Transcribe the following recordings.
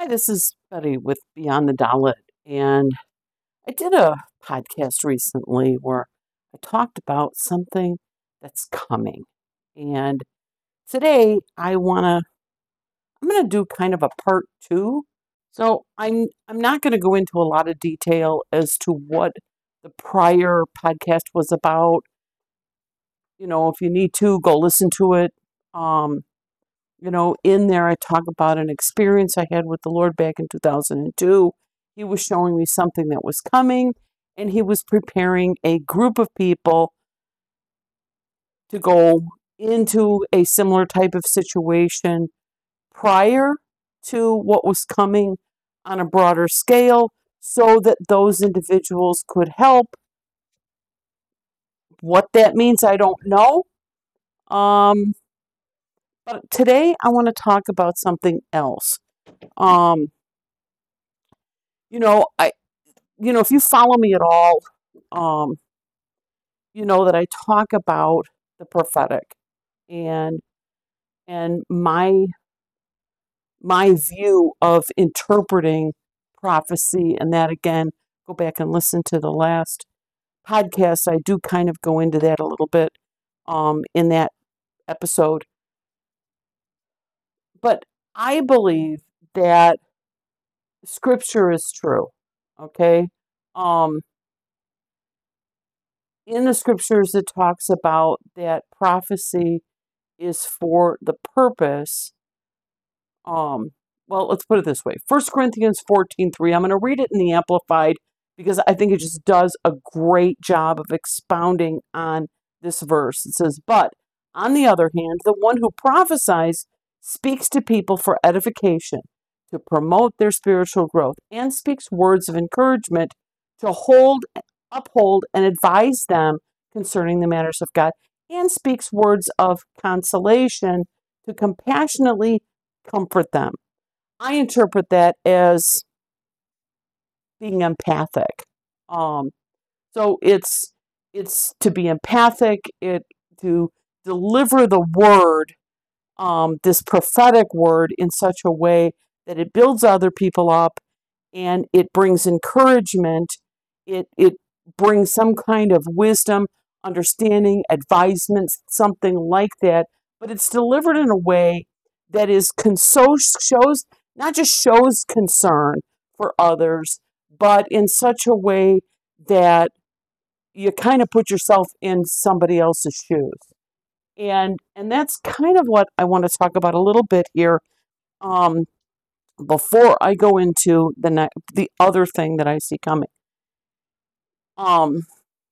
Hi, this is Betty with Beyond the Dalit, and I did a podcast recently where I talked about something that's coming. And today I'm gonna do kind of a part two. So I'm not gonna go into a lot of detail as to what the prior podcast was about. If you need to, go listen to it. Um, in there, I talk about an experience I had with the Lord back in 2002. He was showing me something that was coming, and he was preparing a group of people to go into a similar type of situation prior to what was coming on a broader scale so that those individuals could help. What that means, I don't know. Um, but today, I want to talk about something else. Um, I if you follow me at all, um, you know that I talk about the prophetic and my view of interpreting prophecy, and that again, go back and listen to the last podcast. I do kind of go into that a little bit in that episode, but I believe that Scripture is true. Okay. Um, in the scriptures, it talks about that prophecy is for the purpose. Um, well, let's put it this way. 1 Corinthians 14:3. I'm going to read it in the Amplified because I think it just does a great job of expounding on this verse. It says, "But on the other hand, the one who prophesies speaks to people for edification, to promote their spiritual growth, and speaks words of encouragement to uphold, and advise them concerning the matters of God, and speaks words of consolation to compassionately comfort them." I interpret that as being empathic. Um, so it's to be empathic, it to deliver the word, this prophetic word in such a way that it builds other people up and it brings encouragement. It brings some kind of wisdom, understanding, advisement, something like that. But it's delivered in a way that is shows not just shows concern for others, but in such a way that you kind of put yourself in somebody else's shoes. And that's kind of what I want to talk about a little bit here. Um, Before I go into the other thing that I see coming. Um,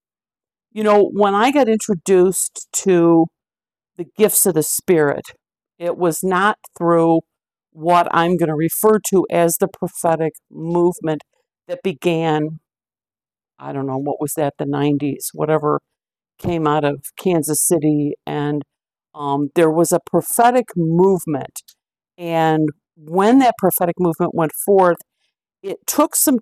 when I got introduced to the gifts of the Spirit, it was not through what I'm going to refer to as the prophetic movement that began, I don't know, what was that, the 90s, whatever came out of Kansas City. And there was a prophetic movement. And when that prophetic movement went forth, it took some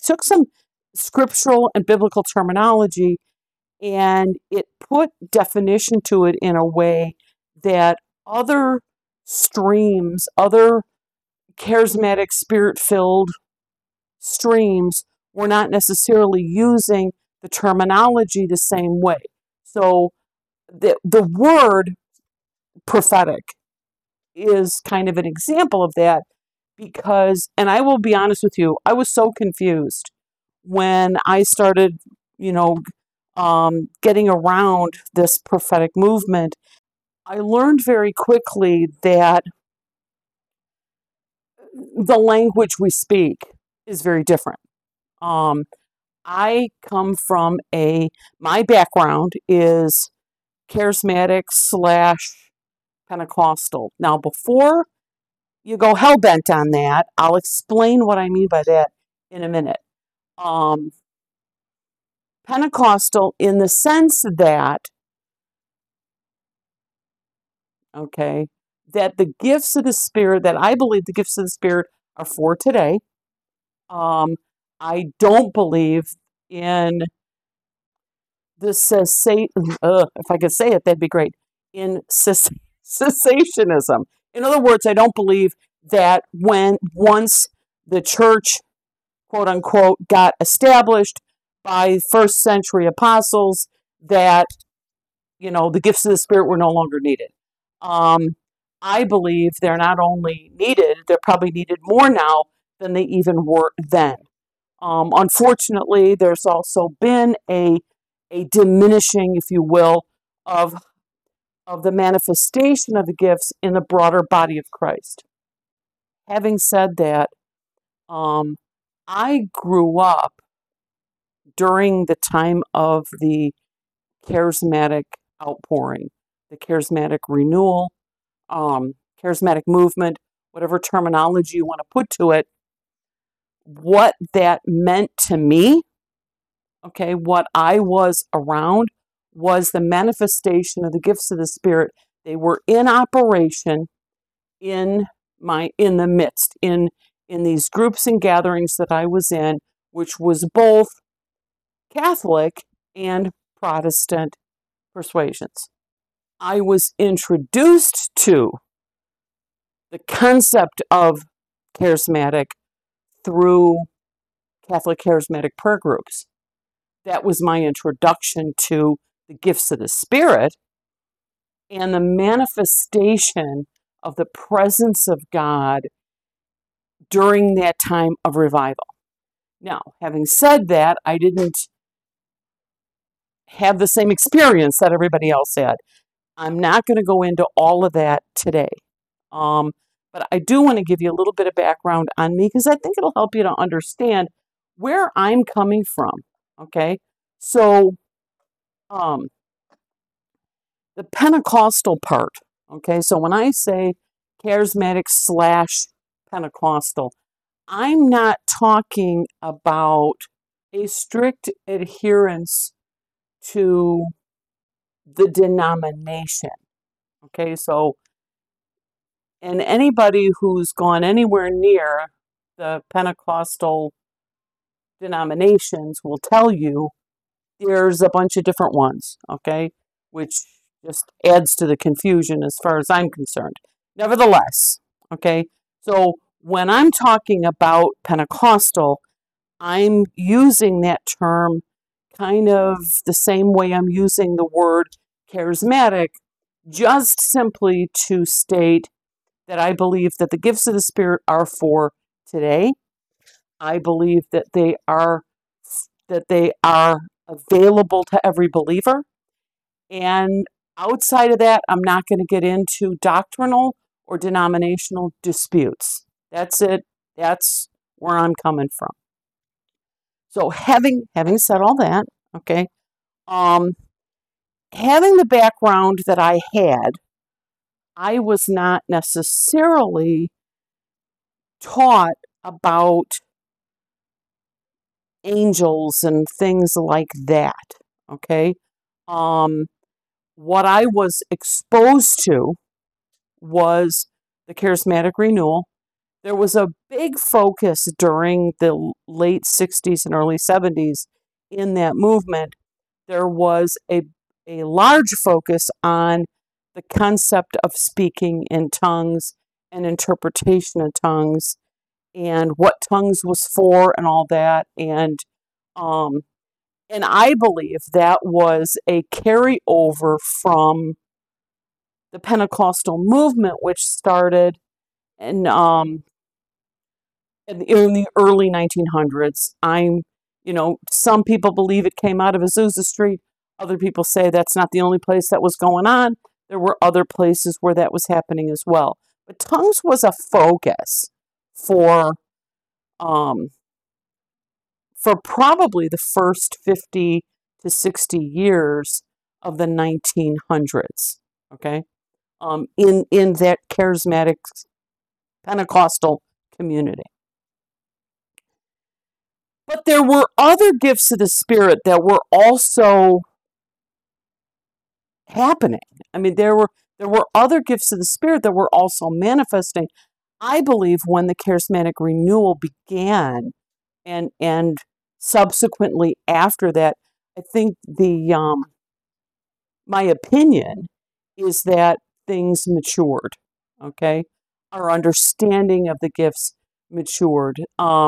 scriptural and biblical terminology, and it put definition to it in a way that other streams, other charismatic, spirit-filled streams were not necessarily using the terminology the same way. So the word prophetic is kind of an example of that because, and I will be honest with you, I was so confused when I started, getting around this prophetic movement. I learned very quickly that the language we speak is very different. Um, I come from my background is charismatic slash Pentecostal. Now, before you go hell bent on that, I'll explain what I mean by that in a minute. Um, Pentecostal in the sense that, okay, that the gifts of the Spirit, that I believe the gifts of the Spirit are for today. Um, I don't believe in the if I could say it, that'd be great. In cessationism. In other words, I don't believe that once the church, quote unquote, got established by first century apostles, that, the gifts of the Spirit were no longer needed. I believe they're not only needed, they're probably needed more now than they even were then. Unfortunately, there's also been a diminishing, if you will, of the manifestation of the gifts in the broader body of Christ. Having said that, I grew up during the time of the charismatic outpouring, the charismatic renewal, charismatic movement, whatever terminology you want to put to it. What that meant to me, okay, what I was around, was the manifestation of the gifts of the Spirit. They were in operation in the midst, in these groups and gatherings that I was in, which was both Catholic and Protestant persuasions. I was introduced to the concept of charismatic through Catholic charismatic prayer groups. That was my introduction to the gifts of the Spirit and the manifestation of the presence of God during that time of revival. Now, having said that, I didn't have the same experience that everybody else had. I'm not going to go into all of that today. But I do want to give you a little bit of background on me, because I think it'll help you to understand where I'm coming from. Okay, so the Pentecostal part. Okay, so when I say charismatic / Pentecostal, I'm not talking about a strict adherence to the denomination. Okay, so, and anybody who's gone anywhere near the Pentecostal denominations will tell you there's a bunch of different ones, okay, which just adds to the confusion as far as I'm concerned. Nevertheless, okay, so when I'm talking about Pentecostal, I'm using that term kind of the same way I'm using the word charismatic, just simply to state that I believe that the gifts of the Spirit are for today. I believe that they are available to every believer. And outside of that, I'm not going to get into doctrinal or denominational disputes. That's it. That's where I'm coming from. So having said all that, okay, having the background that I had, I was not necessarily taught about angels and things like that. Okay, what I was exposed to was the charismatic renewal. There was a big focus during the late 60s and early 70s in that movement. There was a large focus on the concept of speaking in tongues and interpretation of tongues and what tongues was for and all that. And I believe that was a carryover from the Pentecostal movement, which started in the early 1900s. Some people believe it came out of Azusa Street. Other people say that's not the only place that was going on. There were other places where that was happening as well. But tongues was a focus for probably the first 50 to 60 years of the 1900s. Okay, in that charismatic Pentecostal community. But there were other gifts of the Spirit that were also happening. I mean, there were other gifts of the Spirit that were also manifesting. I believe when the charismatic renewal began, and subsequently after that, I think my opinion is that things matured. Okay, our understanding of the gifts matured.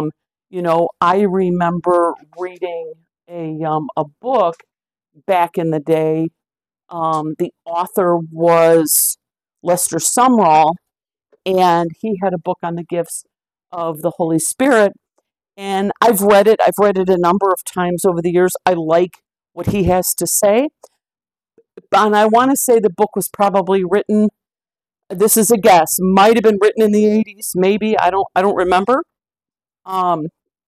I remember reading a book back in the day. The author was Lester Sumrall, and he had a book on the gifts of the Holy Spirit. And I've read it. I've read it a number of times over the years. I like what he has to say. And I want to say the book was probably written, this is a guess, might have been written in the 80s, maybe. I don't remember. Um,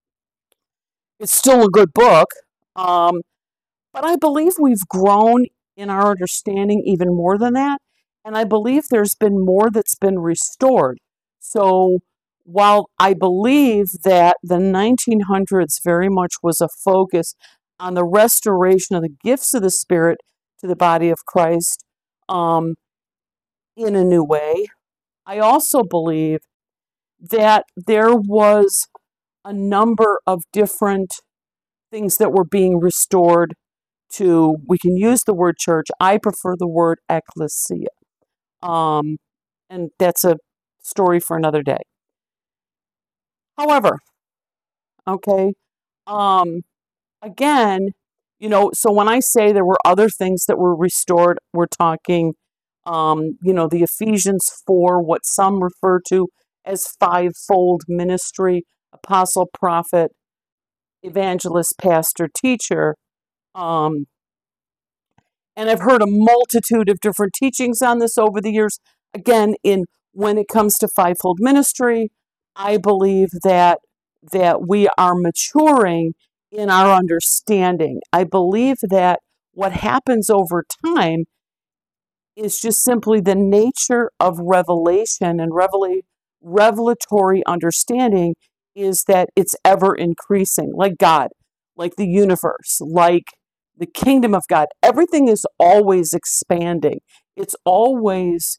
it's still a good book. Um, But I believe we've grown in our understanding even more than that. And I believe there's been more that's been restored. So while I believe that the 1900s very much was a focus on the restoration of the gifts of the Spirit to the body of Christ um, in a new way, I also believe that there was a number of different things that were being restored to, we can use the word church. I prefer the word ecclesia. Um, and that's a story for another day. However, okay, um, again, so when I say there were other things that were restored, we're talking, the Ephesians 4, what some refer to as fivefold ministry, apostle, prophet, evangelist, pastor, teacher. Um, And I've heard a multitude of different teachings on this over the years. Again, when it comes to fivefold ministry, I believe that we are maturing in our understanding. I believe that what happens over time is just simply the nature of revelation and revelatory understanding is that it's ever increasing, like God, like the universe, like the kingdom of God. Everything is always expanding. It's always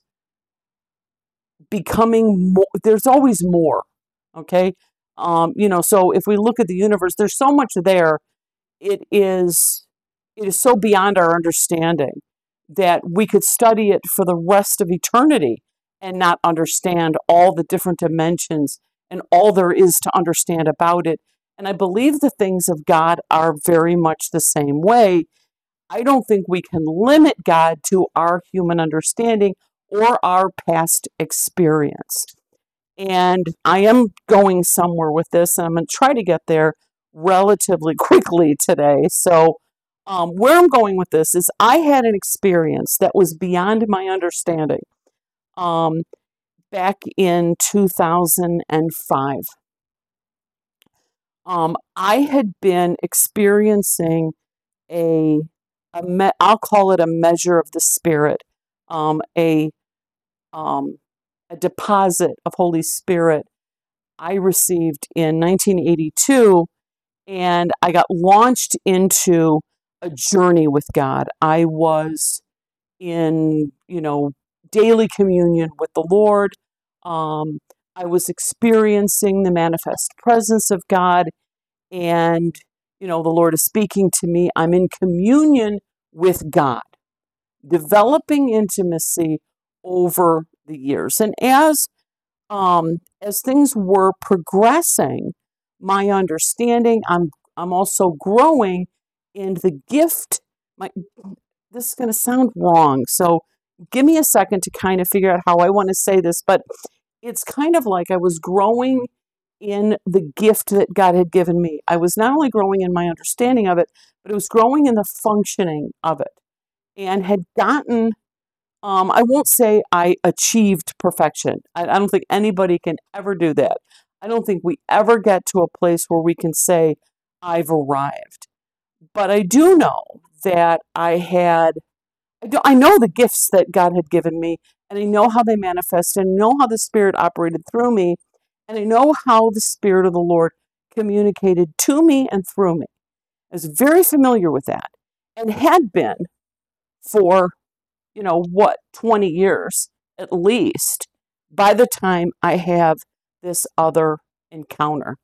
becoming more. There's always more. Okay. So if we look at the universe, there's so much there. It is so beyond our understanding that we could study it for the rest of eternity and not understand all the different dimensions and all there is to understand about it. And I believe the things of God are very much the same way. I don't think we can limit God to our human understanding or our past experience. And I am going somewhere with this, and I'm going to try to get there relatively quickly today. So, where I'm going with this is I had an experience that was beyond my understanding um, back in 2005. I had been experiencing I'll call it a measure of the Spirit, um, a, um, a deposit of Holy Spirit I received in 1982, and I got launched into a journey with God. I was in, daily communion with the Lord. Um, I was experiencing the manifest presence of God, and, the Lord is speaking to me. I'm in communion with God, developing intimacy over the years. And as things were progressing, my understanding, I'm also growing in the gift. This is going to sound wrong, so give me a second to kind of figure out how I want to say this, but it's kind of like I was growing in the gift that God had given me. I was not only growing in my understanding of it, but it was growing in the functioning of it, and had gotten I won't say I achieved perfection. I don't think anybody can ever do that. I don't think we ever get to a place where we can say, I've arrived. But I do know that I know the gifts that God had given me, and I know how they manifest, and I know how the Spirit operated through me, and I know how the Spirit of the Lord communicated to me and through me. I was very familiar with that and had been for 20 years at least by the time I have this other encounter.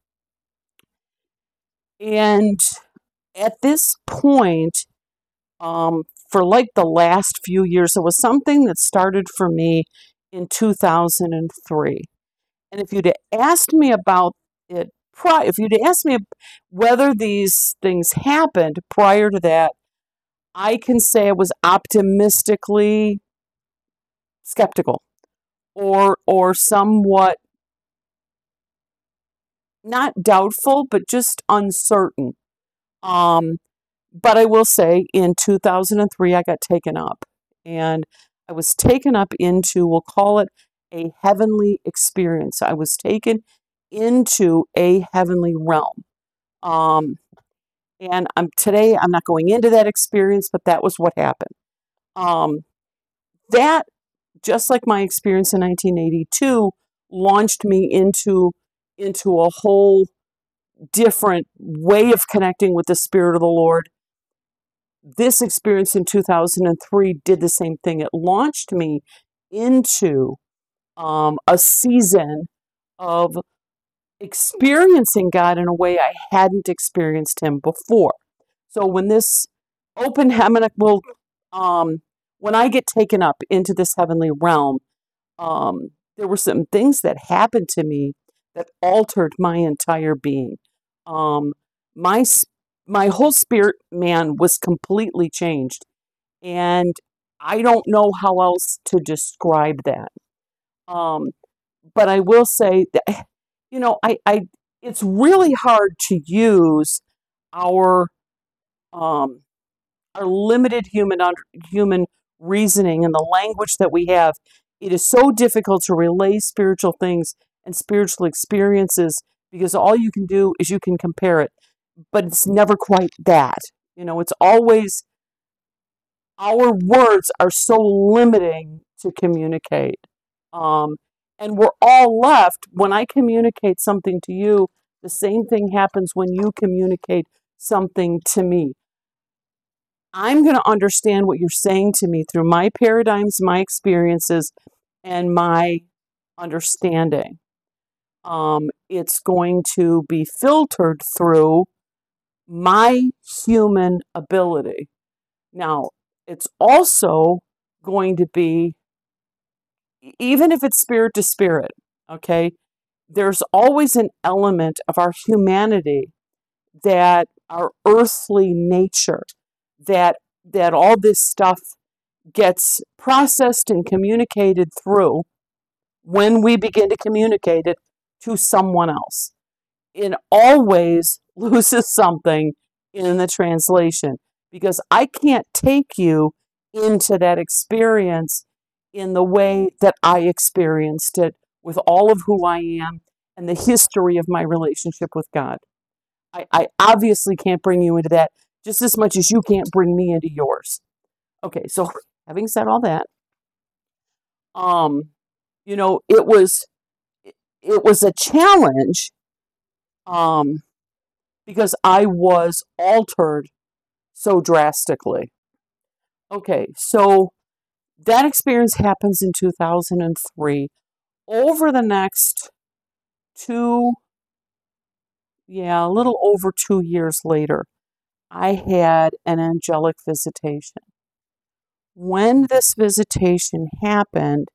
And at this point, for like the last few years, it was something that started for me in 2003. And if you'd asked me about it, if you'd asked me whether these things happened prior to that, I can say I was optimistically skeptical, or somewhat not doubtful, but just uncertain. Um, but I will say in 2003, I got taken up. And I was taken up into, we'll call it a heavenly experience. I was taken into a heavenly realm. Um, and I'm not going into that experience, but that was what happened. Um, that, just like my experience in 1982, launched me into a whole different way of connecting with the Spirit of the Lord. This experience in 2003 did the same thing. It launched me into a season of experiencing God in a way I hadn't experienced Him before. So when this open heaven, when I get taken up into this heavenly realm, there were some things that happened to me that altered my entire being. Um, my my whole spirit man was completely changed, and I don't know how else to describe that. Um, but I will say that, I it's really hard to use our um, our limited human reasoning and the language that we have. It is so difficult to relay spiritual things and spiritual experiences because all you can do is you can compare it, but it's never quite that. It's always, our words are so limiting to communicate. Um, and we're all left, when I communicate something to you, the same thing happens when you communicate something to me. I'm going to understand what you're saying to me through my paradigms, my experiences, and my understanding. It's going to be filtered through my human ability. Now, it's also going to be, even if it's spirit to spirit, okay, there's always an element of our humanity, that our earthly nature, that all this stuff gets processed and communicated through when we begin to communicate it to someone else. It always loses something in the translation, because I can't take you into that experience in the way that I experienced it, with all of who I am and the history of my relationship with God. I obviously can't bring you into that, just as much as you can't bring me into yours. Okay, so having said all that, um, you know, it was it was a challenge, um, because I was altered so drastically. Okay, so that experience happens in 2003. Over the next two, yeah, a little over 2 years later, I had an angelic visitation. When this visitation happened,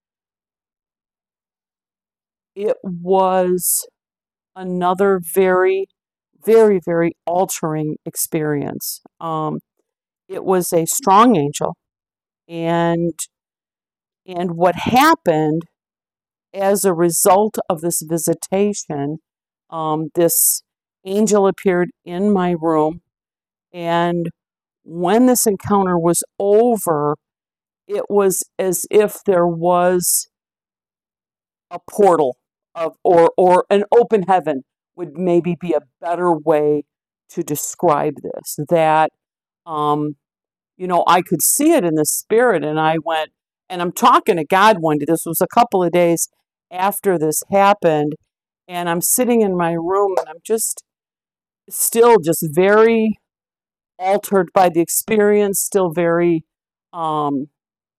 it was another very, very, very altering experience. It was a strong angel, and what happened as a result of this visitation, this angel appeared in my room, and when this encounter was over, it was as if there was a portal or an open heaven, would maybe be a better way to describe this. That um, I could see it in the spirit, and I went, and I'm talking to God one day. This was a couple of days after this happened, and I'm sitting in my room, and I'm just still just very altered by the experience, still very, um,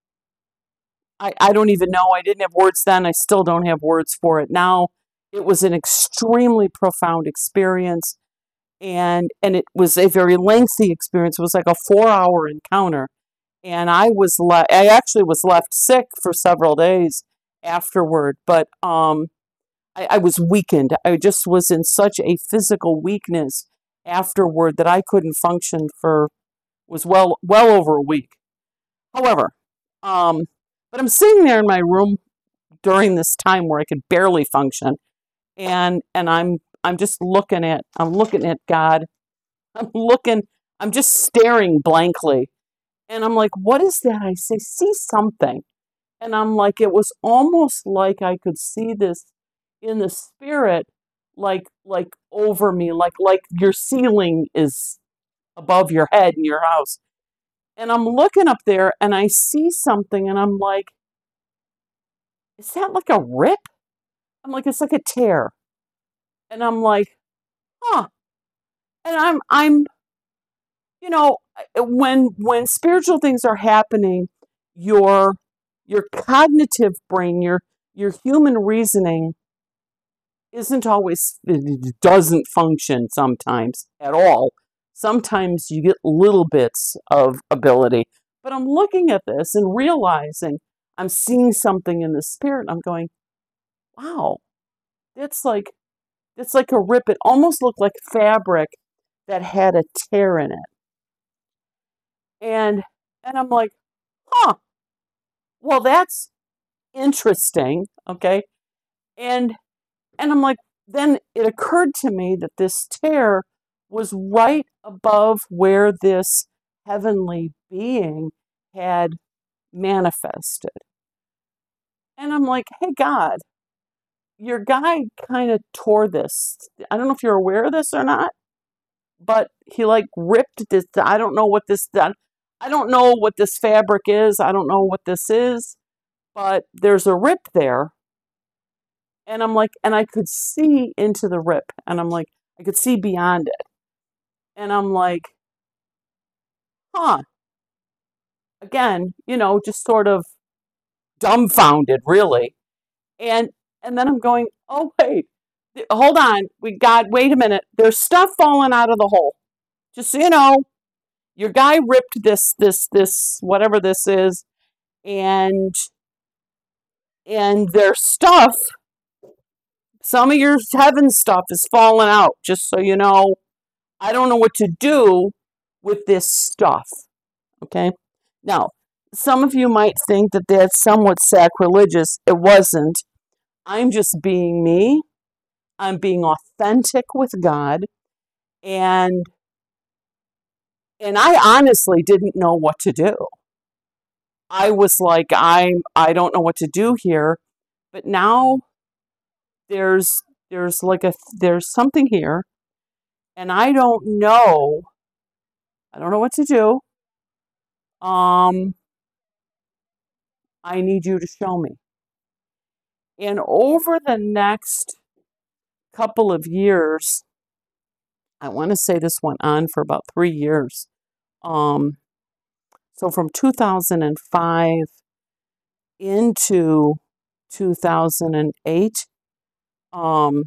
I don't even know. I didn't have words then. I still don't have words for it now. It was an extremely profound experience, and it was a very lengthy experience. It was like a 4-hour encounter, and I actually was left sick for several days afterward. But I was weakened. I just was in such a physical weakness afterward that I couldn't function for was well over a week. However, um, but I'm sitting there in my room during this time where I could barely function, and I'm just looking at God. I'm looking. I'm just staring blankly, and I'm like, "What is that?" I say, "See something." And I'm like, it was almost like I could see this in the spirit, like over me, like your ceiling is above your head in your house. And I'm looking up there and I see something and I'm like, is that like a rip? I'm like, it's like a tear. And I'm like, huh. And I'm, when spiritual things are happening, your your cognitive brain, your human reasoning isn't always, it doesn't function sometimes at all. Sometimes you get little bits of ability. But I'm looking at this and realizing I'm seeing something in the spirit. I'm going, wow, that's like it's like a rip. It almost looked like fabric that had a tear in it. And I'm like, huh, well that's interesting. Okay. And I'm like, then it occurred to me that this tear was right above where this heavenly being had manifested. And I'm like, hey, God, your guy kind of tore this. I don't know if you're aware of this or not, but he like ripped this. I don't know what this, I don't know what this fabric is. I don't know what this is, but there's a rip there. And I'm like, and I could see into the rip. And I'm like, I could see beyond it. And I'm like, huh, again, just sort of dumbfounded, really. And then I'm going, oh wait, hold on, wait a minute. There's stuff falling out of the hole. Just so you know, your guy ripped this whatever this is, and there's stuff. Some of your heaven stuff is falling out. Just so you know, I don't know what to do with this stuff. Okay. Now, some of you might think that that's somewhat sacrilegious. It wasn't. I'm just being me. I'm being authentic with God. And I honestly didn't know what to do. I was like, I don't know what to do here. But now there's there's something here, and I don't know. I don't know what to do. Um, I need you to show me. And over the next couple of years, I want to say this went on for about 3 years. Um, so from 2005 into 2008, um,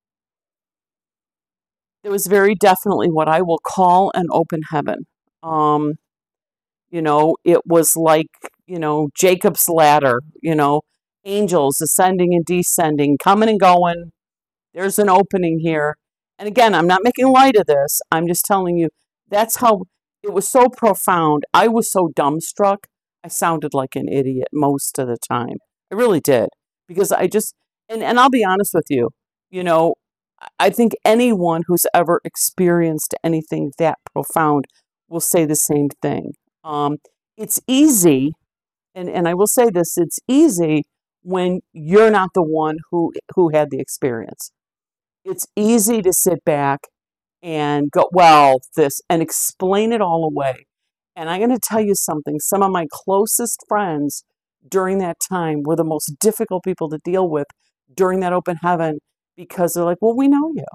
there was very definitely what I will call an open heaven. Um, it was like, Jacob's ladder, angels ascending and descending, coming and going. There's an opening here. And again, I'm not making light of this. I'm just telling you that's how it was so profound. I was so dumbstruck. I sounded like an idiot most of the time. I really did. Because I just, and I'll be honest with you, you know, I think anyone who's ever experienced anything that profound will say the same thing. It's easy, and I will say this, it's easy when you're not the one who had the experience. It's easy to sit back and go, well, this, and explain it all away. And I'm going to tell you something. Some of my closest friends during that time were the most difficult people to deal with during that open heaven because they're like, well, we know you.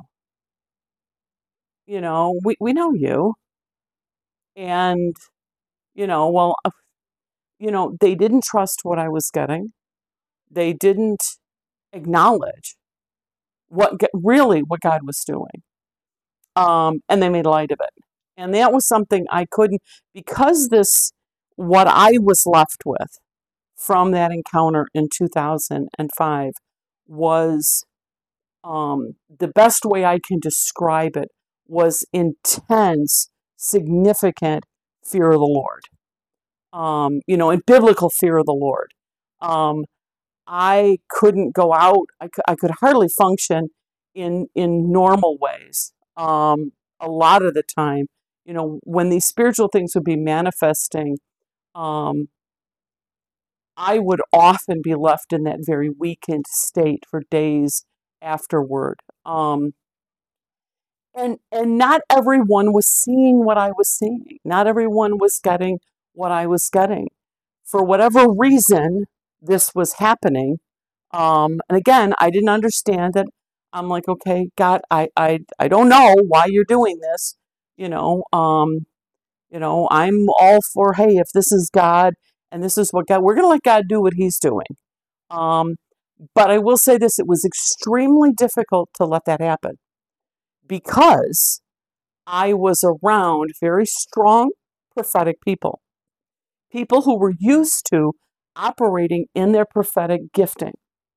We know you. And, well, they didn't trust what I was getting. They didn't acknowledge really what God was doing. And they made light of it. And that was something I couldn't, because what I was left with from that encounter in 2005 was The best way I can describe it was intense, significant fear of the Lord. And biblical fear of the Lord. I couldn't go out. I could hardly function in normal ways. A lot of the time, when these spiritual things would be manifesting, um, I would often be left in that very weakened state for days afterward. And not everyone was seeing what I was seeing. Not everyone was getting what I was getting. For whatever reason, this was happening. And again, I didn't understand it. I'm like, okay, God, I don't know why you're doing this. You know, um, I'm all for, hey, if this is God and this is what God, we're gonna let God do what He's doing. Um, but I will say this: it was extremely difficult to let that happen because I was around very strong prophetic people, people who were used to operating in their prophetic gifting.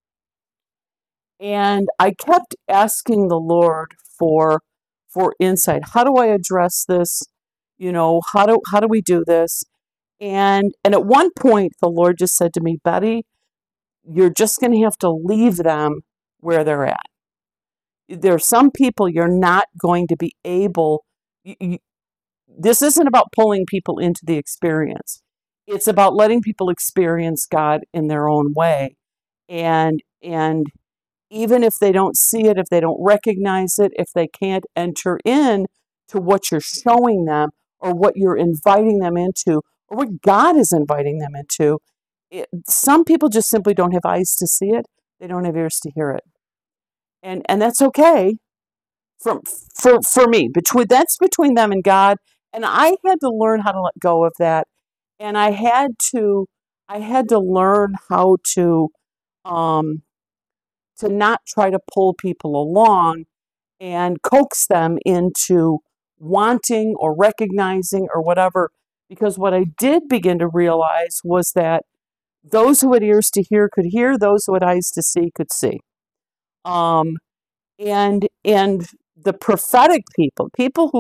And I kept asking the Lord for insight. How do I address this? How do we do this? And at one point the Lord just said to me, Betty, you're just going to have to leave them where they're at. There are some people you're not going to be able this isn't about pulling people into the experience. It's about letting people experience God in their own way. And even if they don't see it, if they don't recognize it, if they can't enter in to what you're showing them or what you're inviting them into or what God is inviting them into, some people just simply don't have eyes to see it. They don't have ears to hear it. And that's okay for me. Between them and God. And I had to learn how to let go of that. And I had to learn how um to not try to pull people along and coax them into wanting or recognizing or whatever. Because what I did begin to realize was that those who had ears to hear could hear, those who had eyes to see could see. Um, and the prophetic people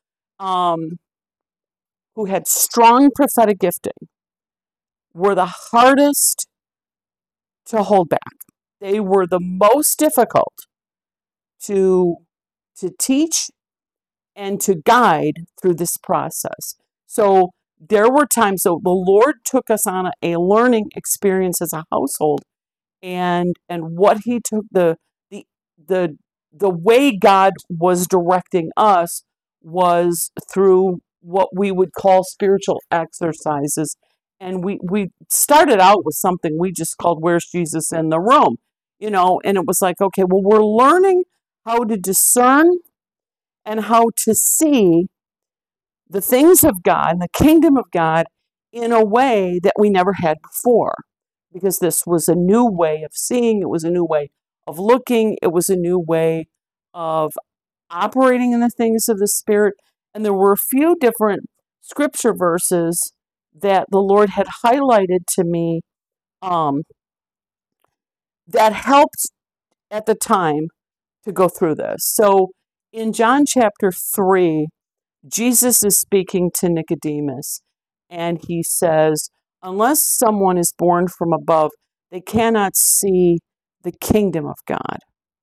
who had strong prophetic gifting, were the hardest to hold back. They were the most difficult to teach and to guide through this process. So there were times, so the Lord took us on a learning experience as a household, and what He took the the the way God was directing us was through what we would call spiritual exercises. And we started out with something we just called Where's Jesus in the Room? And it was like, okay, well, we're learning how to discern and how to see the things of God and the kingdom of God in a way that we never had before. Because this was a new way of seeing, it was a new way of looking, it was a new way of operating in the things of the Spirit. And there were a few different scripture verses that the Lord had highlighted to me um, that helped at the time to go through this. So in John chapter 3, Jesus is speaking to Nicodemus, and he says, unless someone is born from above, they cannot see the kingdom of God.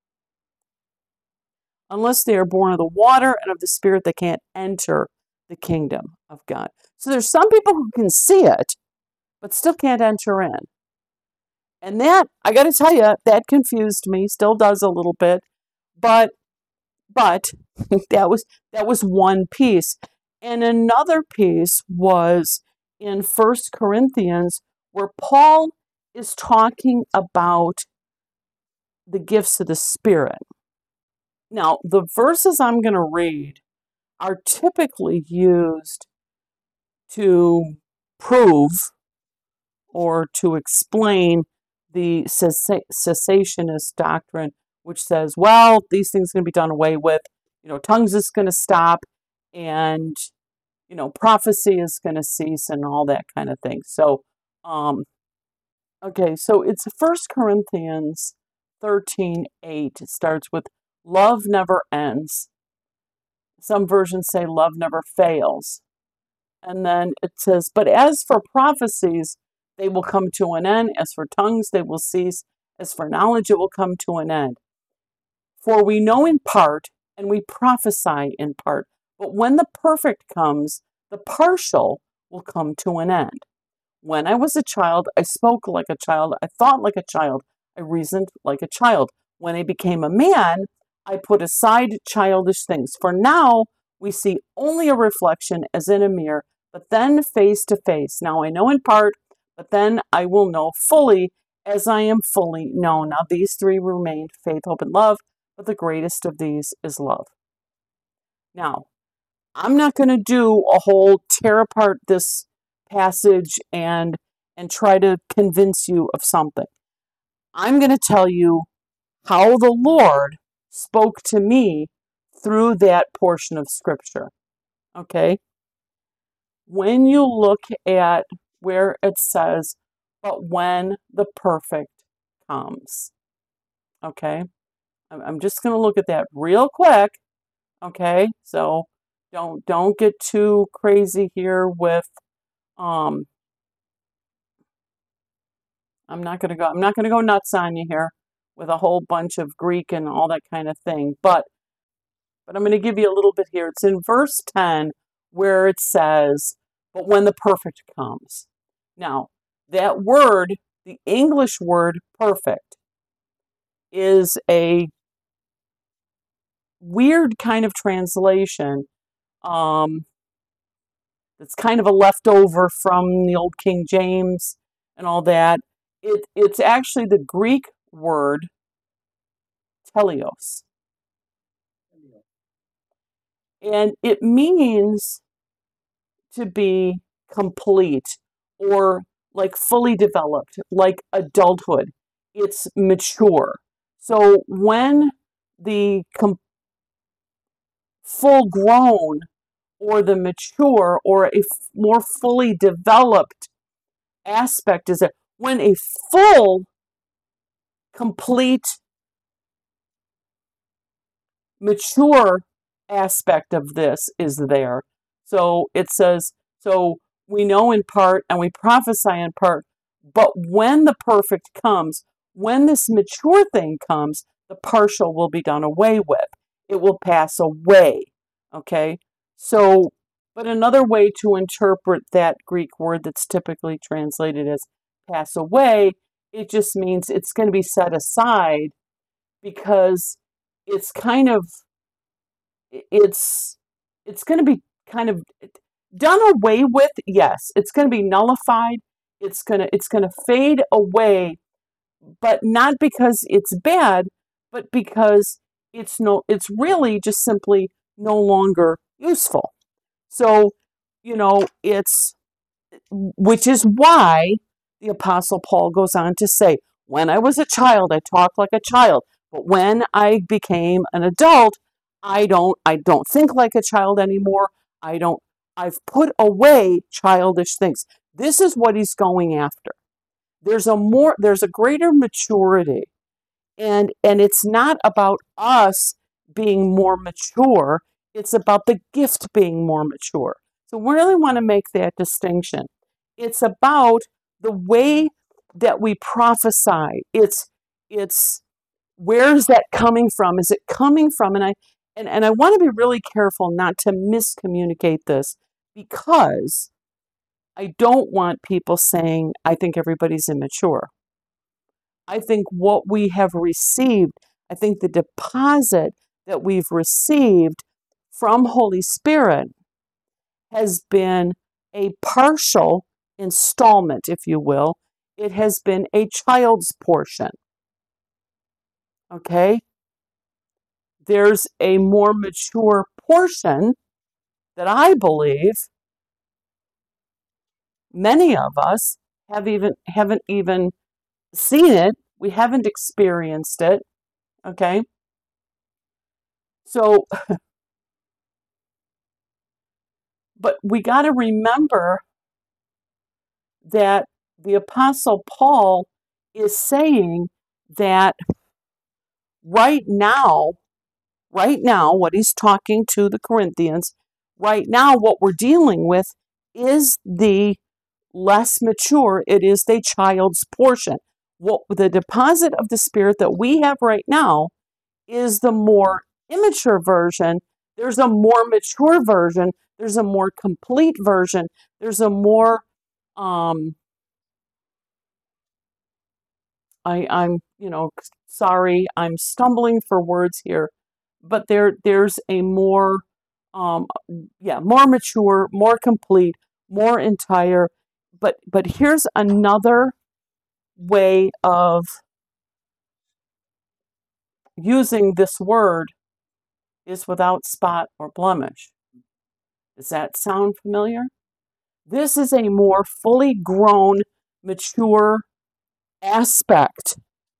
Unless they are born of the water and of the Spirit, they can't enter the kingdom of God. So there's some people who can see it, but still can't enter in. And that, I got to tell you, that confused me, still does a little bit, but that was one piece. And another piece was in First Corinthians, where Paul is talking about the gifts of the Spirit. Now, the verses I'm going to read are typically used to prove or to explain the cessationist doctrine, which says, well, these things are going to be done away with. Tongues is going to stop, and prophecy is going to cease, and all that kind of thing. So, okay, so it's 1 Corinthians 13:8. It starts with, love never ends. Some versions say love never fails. And then it says, but as for prophecies, they will come to an end. As for tongues, they will cease. As for knowledge, it will come to an end. For we know in part, and we prophesy in part. But when the perfect comes, the partial will come to an end. When I was a child, I spoke like a child. I thought like a child. I reasoned like a child. When I became a man, I put aside childish things. For now, we see only a reflection as in a mirror, but then face to face. Now I know in part, but then I will know fully as I am fully known. Now these three remain, faith, hope, and love, but the greatest of these is love. Now, I'm not going to do a whole tear apart this passage and try to convince you of something. I'm going to tell you how the Lord spoke to me through that portion of Scripture. Okay? When you look at where it says, but when the perfect comes. Okay? I'm just going to look at that real quick. Okay? So don't get too crazy here with I'm not going to go nuts on you here with a whole bunch of Greek and all that kind of thing, but I'm going to give you a little bit here. It's in verse 10 where it says, but when the perfect comes. Now, that word, the English word perfect, is a weird kind of translation. It's kind of a leftover from the old King James and all that. It's actually the Greek word teleos. And it means to be complete or like fully developed, like adulthood. It's mature. So when the full grown or the mature or a more fully developed aspect is that when a full, complete, mature aspect of this is there. So it says, so we know in part and we prophesy in part, but when the perfect comes, when this mature thing comes, the partial will be done away with. It will pass away. Okay? So, but another way to interpret that Greek word that's typically translated as pass away, it just means it's going to be set aside because it's kind of it's going to be kind of done away with. Yes, it's going to be nullified. It's going to fade away, but not because it's bad, but because it's really just simply no longer useful. So, it's, which is why the Apostle Paul goes on to say, when I was a child, I talked like a child, but when I became an adult, I don't think like a child anymore. I've put away childish things. This is what he's going after. There's a greater maturity, and it's not about us being more mature. It's about the gift being more mature. So we really want to make that distinction. It's about the way that we prophesy. It's where is that coming from? Is it coming from? And I want to be really careful not to miscommunicate this, because I don't want people saying, I think everybody's immature. I think what we have received, I think the deposit that we've received from Holy Spirit has been a partial installment, if you will. It has been a child's portion. Okay? There's a more mature portion that I believe many of us haven't even seen it. We haven't experienced it. Okay? So, but we got to remember that the Apostle Paul is saying that right now, what he's talking to the Corinthians, right now, what we're dealing with is the less mature, it is the child's portion. What the deposit of the Spirit that we have right now is the more immature version. There's a more mature version. There's a more complete version. There's a more I'm sorry, I'm stumbling for words here, but there's a more more mature, more complete, more entire. But here's another way of using this word, is without spot or blemish. Does that sound familiar? This is a more fully grown, mature aspect.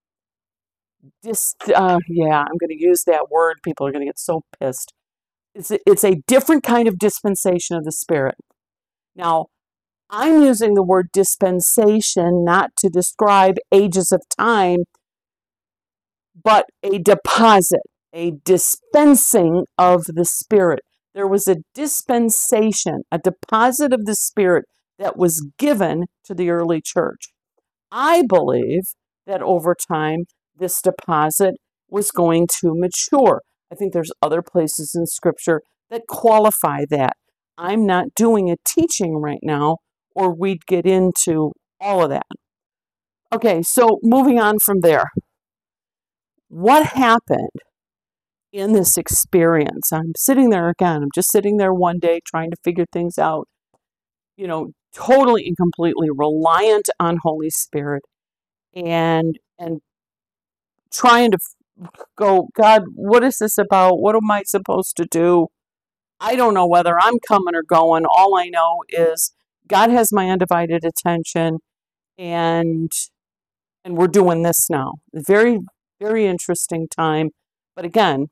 I'm going to use that word. People are going to get so pissed. It's a different kind of dispensation of the Spirit. Now, I'm using the word dispensation not to describe ages of time, but a deposit, a dispensing of the Spirit. There was a dispensation, a deposit of the Spirit that was given to the early church. I believe that over time, this deposit was going to mature. I think there's other places in Scripture that qualify that. I'm not doing a teaching right now, or we'd get into all of that. Okay, so moving on from there. What happened in this experience? I'm sitting there again. I'm just sitting there one day trying to figure things out, totally and completely reliant on Holy Spirit and trying to go, God, what is this about? What am I supposed to do? I don't know whether I'm coming or going. All I know is God has my undivided attention, and we're doing this now. Very, very interesting time. But again,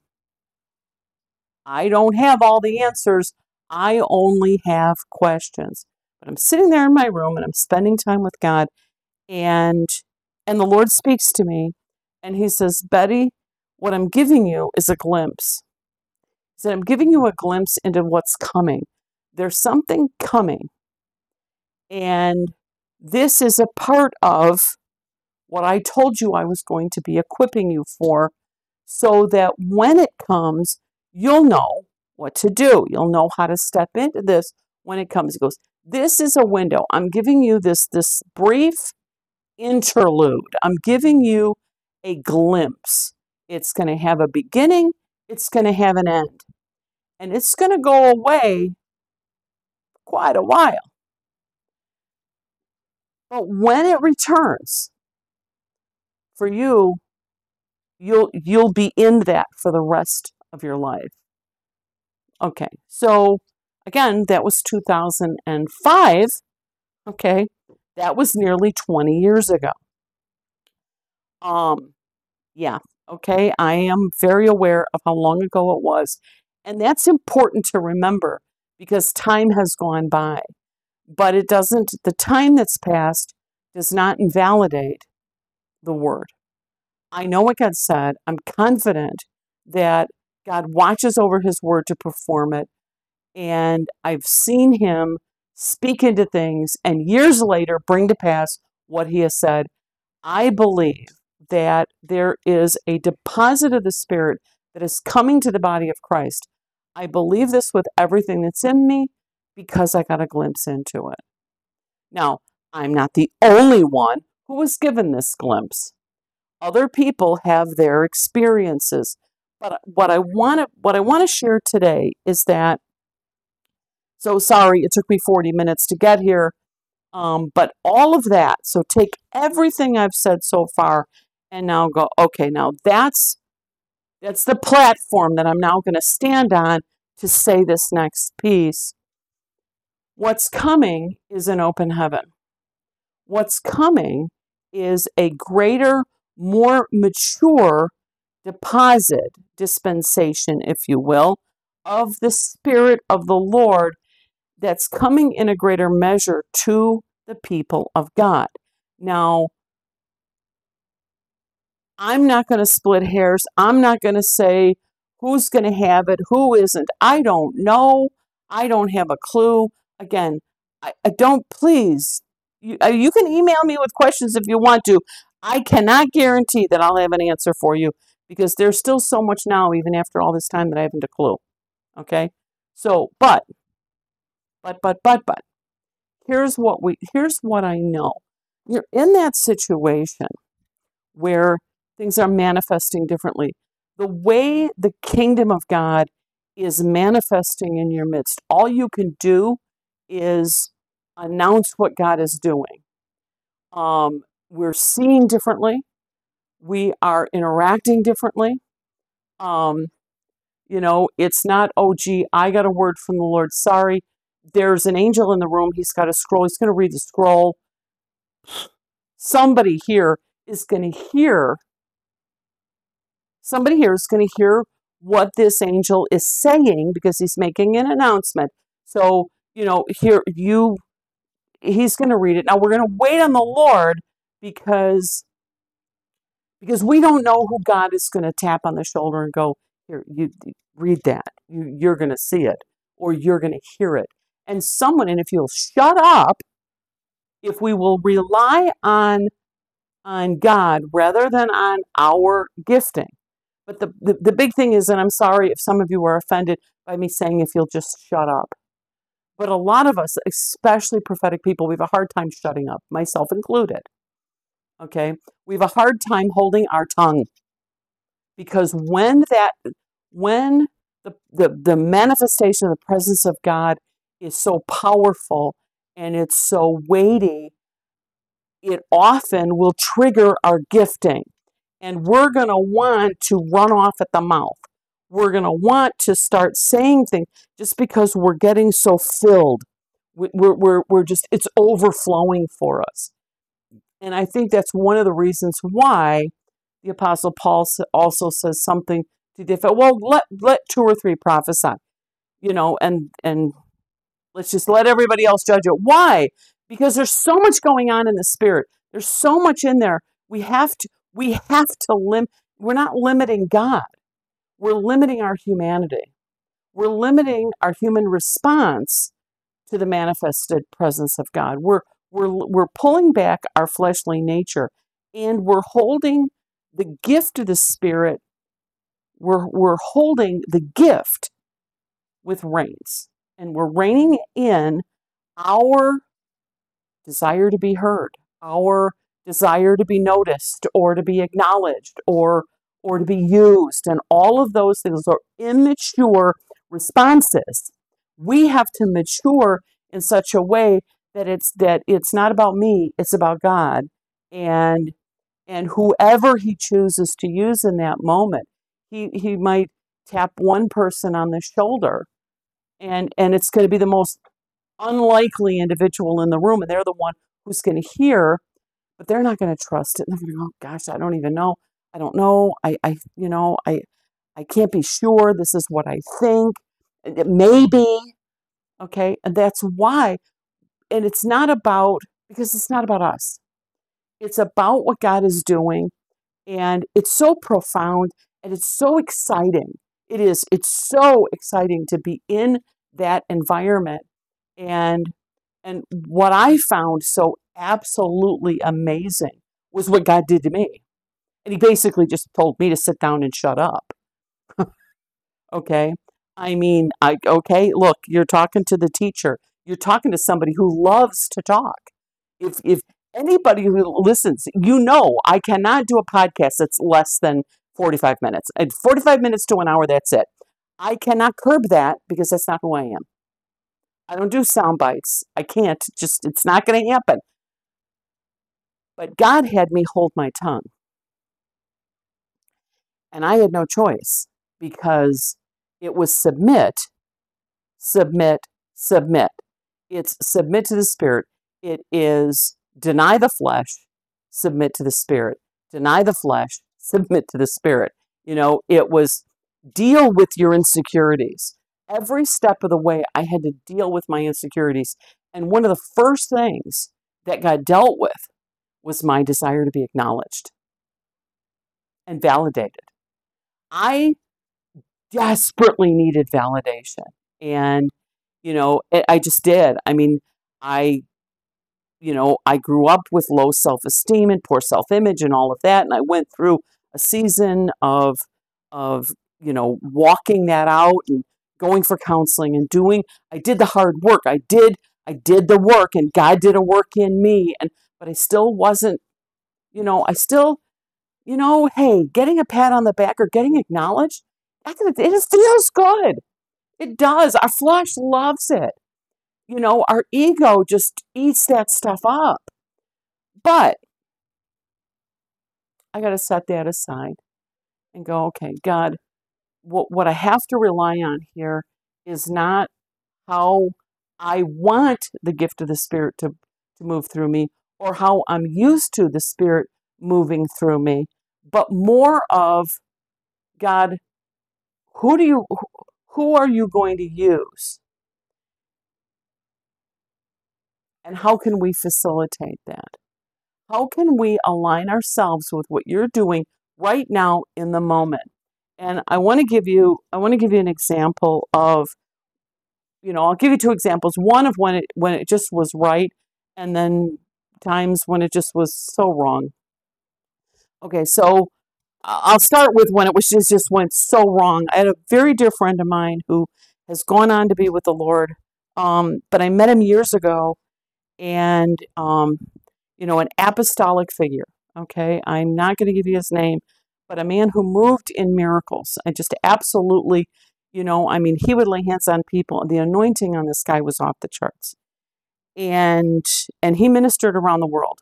I don't have all the answers. I only have questions. But I'm sitting there in my room and I'm spending time with God, and the Lord speaks to me and he says, Betty, what I'm giving you is a glimpse. He said, I'm giving you a glimpse into what's coming. There's something coming. And this is a part of what I told you I was going to be equipping you for, so that when it comes, you'll know what to do. You'll know how to step into this when it comes. He goes, this is a window. I'm giving you this brief interlude. I'm giving you a glimpse. It's going to have a beginning. It's going to have an end. And it's going to go away quite a while. But when it returns, for you, you'll be in that for the rest of your life. Okay, so again, that was 2005. Okay, that was nearly 20 years ago. Yeah, okay, I am very aware of how long ago it was. And that's important to remember because time has gone by. But it doesn't, the time that's passed does not invalidate the word. I know what God said. I'm confident that God watches over his word to perform it. And I've seen him speak into things and years later bring to pass what he has said. I believe that there is a deposit of the Spirit that is coming to the body of Christ. I believe this with everything that's in me because I got a glimpse into it. Now, I'm not the only one who was given this glimpse. Other people have their experiences. But what I want to share today is that, so sorry, it took me 40 minutes to get here. But all of that, so take everything I've said so far and now go, okay, now that's the platform that I'm now going to stand on to say this next piece. What's coming is an open heaven. What's coming is a greater, more mature deposit, dispensation, if you will, of the Spirit of the Lord that's coming in a greater measure to the people of God. Now, I'm not going to split hairs. I'm not going to say who's going to have it, who isn't. I don't know. I don't have a clue. Again, I don't, please. You can email me with questions if you want to. I cannot guarantee that I'll have an answer for you because there's still so much now, even after all this time, that I haven't a clue. Okay? So, but, here's what I know. You're in that situation where things are manifesting differently. The way the kingdom of God is manifesting in your midst, all you can do is announce what God is doing. We're seeing differently. We are interacting differently. It's not, oh, gee, I got a word from the Lord. Sorry, there's an angel in the room. He's got a scroll. He's going to read the scroll. Somebody here is going to hear what this angel is saying because he's making an announcement. So, he's going to read it. Now we're going to wait on the Lord because we don't know who God is going to tap on the shoulder and go, here, you read that. You're going to see it or you're going to hear it. And if you'll shut up, if we will rely on God rather than on our gifting. But the big thing is, and I'm sorry if some of you are offended by me saying if you'll just shut up. But a lot of us, especially prophetic people, we have a hard time shutting up, myself included. Okay? We have a hard time holding our tongue. Because when the manifestation of the presence of God is so powerful and it's so weighty, it often will trigger our gifting. And we're going to want to run off at the mouth. We're going to want to start saying things just because we're getting so filled. We're just, it's overflowing for us. And I think that's one of the reasons why the Apostle Paul also says something to the effect, well, let two or three prophesy, and let's just let everybody else judge it. Why? Because there's so much going on in the spirit. There's so much in there. We have to we're not limiting God. We're limiting our humanity. We're limiting our human response to the manifested presence of God. We're pulling back our fleshly nature and we're holding the gift of the Spirit. We're holding the gift with reins, and we're reining in our desire to be heard, our desire to be noticed or to be acknowledged or to be used. And all of those things are immature responses. We have to mature in such a way that it's not about me, it's about God. And whoever he chooses to use in that moment, he might tap one person on the shoulder and it's going to be the most unlikely individual in the room, and they're the one who's going to hear, but they're not going to trust it. They're going to go, oh, gosh, I don't even know. I don't know. I can't be sure. This is what I think. It may be. Okay. And that's why. And it's not about, because it's not about us. It's about what God is doing. And it's so profound and it's so exciting. It's so exciting to be in that environment. And what I found so absolutely amazing was what God did to me. And he basically just told me to sit down and shut up. Okay? I mean, okay, look, you're talking to the teacher. You're talking to somebody who loves to talk. If anybody who listens, I cannot do a podcast that's less than 45 minutes. And 45 minutes to an hour, that's it. I cannot curb that because that's not who I am. I don't do sound bites. I can't. It's not going to happen. But God had me hold my tongue. And I had no choice because it was submit, submit, submit. It's submit to the Spirit. It is deny the flesh, submit to the Spirit. Deny the flesh, submit to the Spirit. It was deal with your insecurities. Every step of the way, I had to deal with my insecurities. And one of the first things that God dealt with was my desire to be acknowledged. and validated. I desperately needed validation. And, I just did. I mean, I, I grew up with low self-esteem and poor self-image and all of that. And I went through a season of, walking that out and going for counseling and I did the hard work. I did the work, and God did a work in me. But I still wasn't, I still, hey, getting a pat on the back or getting acknowledged, it just feels good. It does. Our flesh loves it. Our ego just eats that stuff up. But I got to set that aside and go, okay, God, what I have to rely on here is not how I want the gift of the Spirit to move through me or how I'm used to the Spirit moving through me, but more of, God, who are you going to use? And how can we facilitate that? How can we align ourselves with what you're doing right now in the moment? And I want to give you an example of, I'll give you two examples. One of when it just was right, and then times when it just was so wrong. Okay, so I'll start with when it was just went so wrong. I had a very dear friend of mine who has gone on to be with the Lord. But I met him years ago, and an apostolic figure. Okay, I'm not going to give you his name, but a man who moved in miracles. I just absolutely, he would lay hands on people, and the anointing on this guy was off the charts. And he ministered around the world.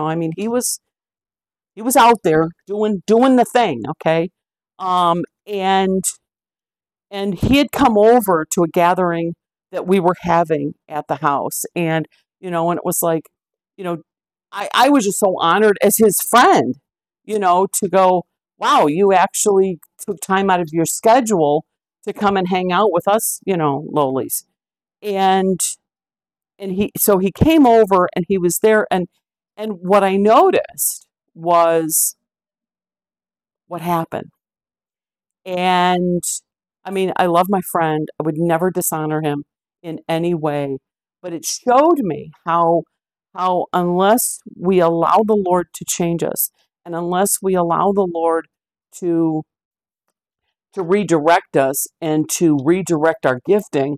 He was out there doing the thing. Okay, and he had come over to a gathering that we were having at the house, and and it was like, you know, I was just so honored as his friend, to go, wow, you actually took time out of your schedule to come and hang out with us, lowlies. And he came over and he was there, and what I noticed was what happened. And I mean, I love my friend. I would never dishonor him in any way, but it showed me how unless we allow the Lord to change us, and unless we allow the Lord to redirect us and to redirect our gifting,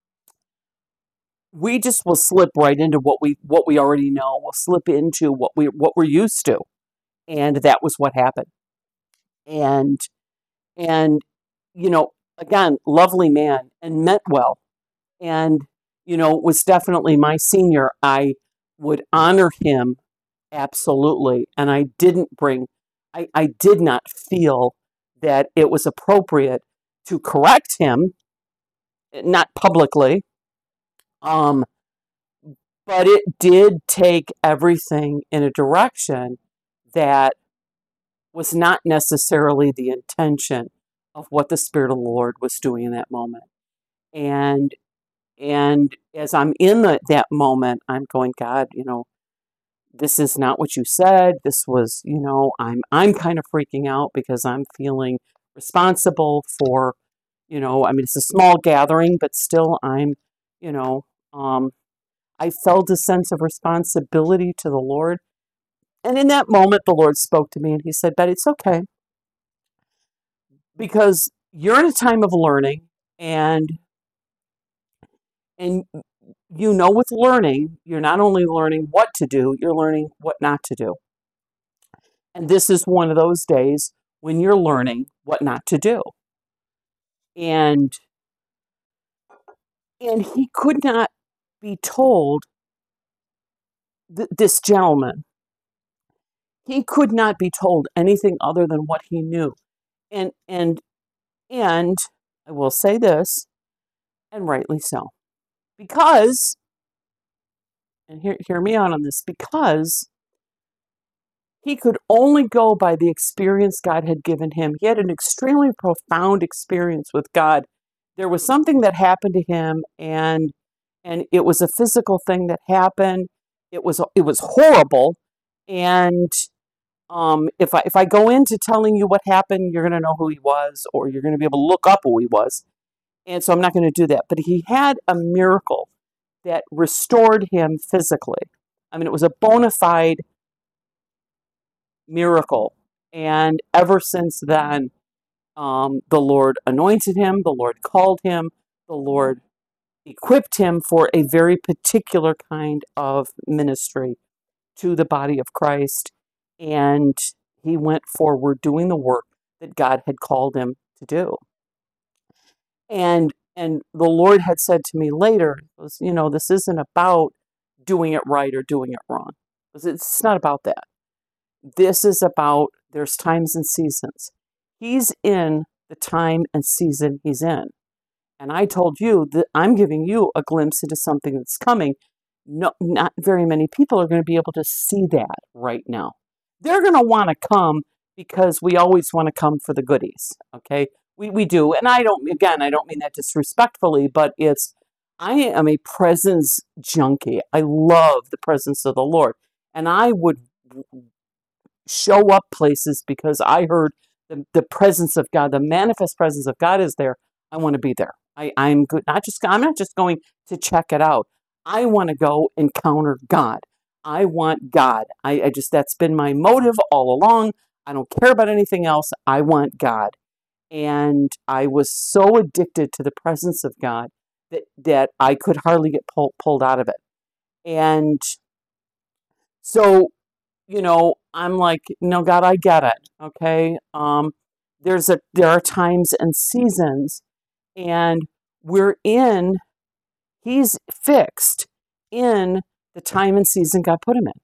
we just will slip right into what we already know. We'll slip into what we're used to, and that was what happened. And and again, lovely man and meant well, and was definitely my senior. I would honor him absolutely, and I did not feel that it was appropriate to correct him, not publicly, um, but it did take everything in a direction that was not necessarily the intention of what the Spirit of the Lord was doing in that moment. And as I'm in that moment, I'm going, God, this is not what you said. This was, I'm kind of freaking out because I'm feeling responsible for, I mean, it's a small gathering, but still you know, um, I felt a sense of responsibility to the Lord. And in that moment, the Lord spoke to me and he said, Betty, it's okay, because you're in a time of learning, and and with learning, you're not only learning what to do, you're learning what not to do. And this is one of those days when you're learning what not to do. And he could not be told, this gentleman, he could not be told anything other than what he knew. And I will say this, and rightly so, because, and hear me out on this, because he could only go by the experience God had given him. He had an extremely profound experience with God. There was something that happened to him, and it was a physical thing that happened. It was horrible, and If I go into telling you what happened, you're going to know who he was, or you're going to be able to look up who he was. And so I'm not going to do that. But he had a miracle that restored him physically. I mean, it was a bona fide miracle. And ever since then, the Lord anointed him, the Lord called him, the Lord equipped him for a very particular kind of ministry to the body of Christ. And he went forward doing the work that God had called him to do. And the Lord had said to me later, was, this isn't about doing it right or doing it wrong. It's not about that. This is about, there's times and seasons. He's in the time and season he's in. And I told you that I'm giving you a glimpse into something that's coming. No, not very many people are going to be able to see that right now. They're going to want to come because we always want to come for the goodies. Okay. We do. And I don't mean that disrespectfully, but I am a presence junkie. I love the presence of the Lord. And I would show up places because I heard the presence of God, the manifest presence of God is there. I want to be there. I'm good. I'm not just going to check it out. I want to go encounter God. I want God. That's been my motive all along. I don't care about anything else. I want God. And I was so addicted to the presence of God that I could hardly get pulled out of it. And so, I'm like, no, God, I get it. Okay. There are times and seasons, and he's fixed in the time and season God put him in.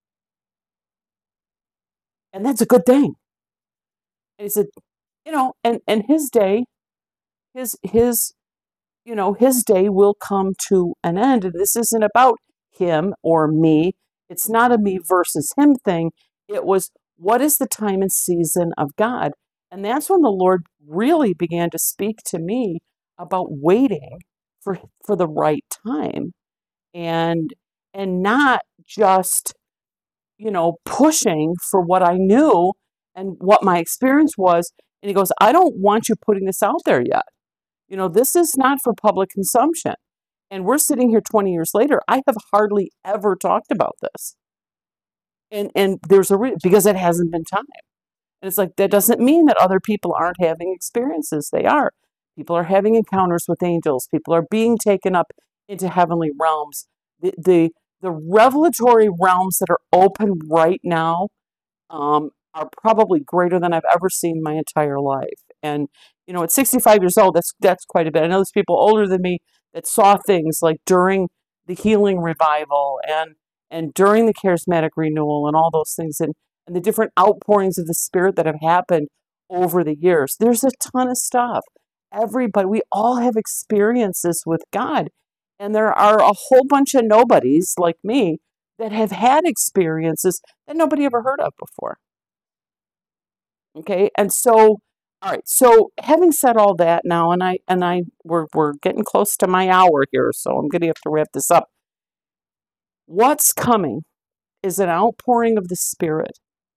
And that's a good thing. And he said, and his day, his day will come to an end. And this isn't about him or me. It's not a me versus him thing. It was, what is the time and season of God? And that's when the Lord really began to speak to me about waiting for the right time, and not just, pushing for what I knew and what my experience was. And he goes, I don't want you putting this out there yet. This is not for public consumption. And we're sitting here 20 years later. I have hardly ever talked about this. And there's because it hasn't been time. And it's like, that doesn't mean that other people aren't having experiences. They are. People are having encounters with angels. People are being taken up into heavenly realms. The revelatory realms that are open right now are probably greater than I've ever seen my entire life. And at 65 years old, that's quite a bit. I know there's people older than me that saw things like during the healing revival and during the charismatic renewal and all those things, and the different outpourings of the Spirit that have happened over the years. There's a ton of stuff. Everybody, we all have experiences with God. And there are a whole bunch of nobodies like me that have had experiences that nobody ever heard of before. Okay, and so, all right. So, having said all that, now, we're getting close to my hour here, so I'm going to have to wrap this up. What's coming is an outpouring of the Spirit,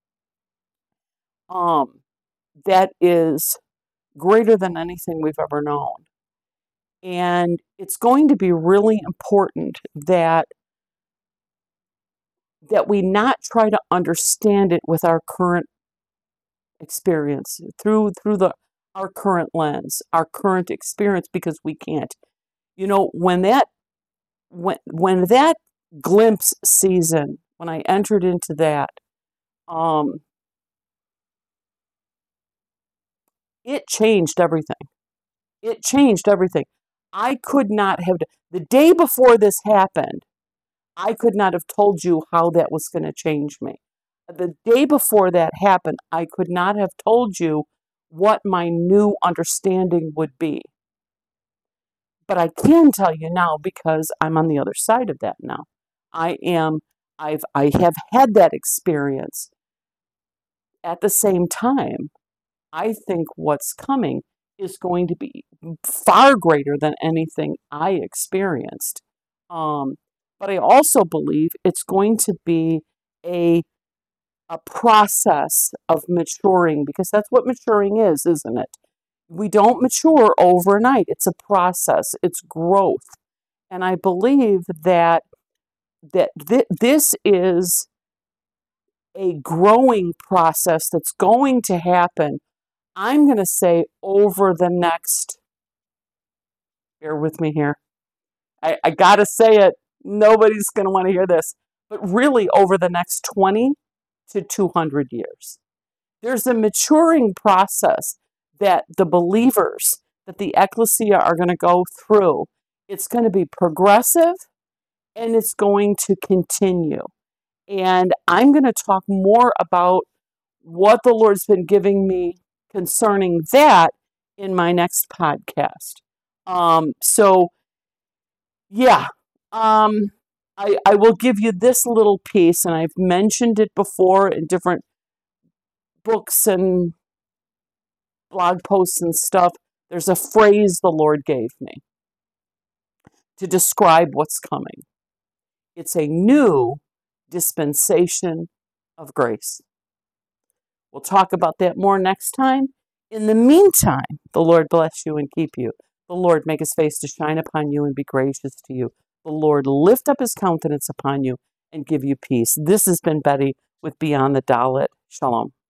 that is greater than anything we've ever known, and it's going to be really important that we not try to understand it with our current experience through our current lens, our current experience, because we can't. When that glimpse season, when I entered into that, it changed everything. It changed everything. I could not have, the day before this happened, I could not have told you how that was going to change me. The day before that happened, I could not have told you what my new understanding would be. But I can tell you now, because I'm on the other side of that now. I have had that experience. At the same time, I think what's coming is going to be far greater than anything I experienced. But I also believe it's going to be a a process of maturing, because that's what maturing is, isn't it? We don't mature overnight. It's a process. It's growth. And I believe that this is a growing process that's going to happen. I'm going to say over the next, bear with me here. I got to say it. Nobody's going to want to hear this. But really, over the next 20 to 200 years, there's a maturing process that the believers, that the ecclesia are going to go through. It's going to be progressive and it's going to continue. And I'm going to talk more about what the Lord's been giving me concerning that in my next podcast. So, yeah, I will give you this little piece, and I've mentioned it before in different books and blog posts and stuff. There's a phrase the Lord gave me to describe what's coming. It's a new dispensation of grace. We'll talk about that more next time. In the meantime, the Lord bless you and keep you. The Lord make his face to shine upon you and be gracious to you. The Lord lift up his countenance upon you and give you peace. This has been Betty with Beyond the Dalet. Shalom.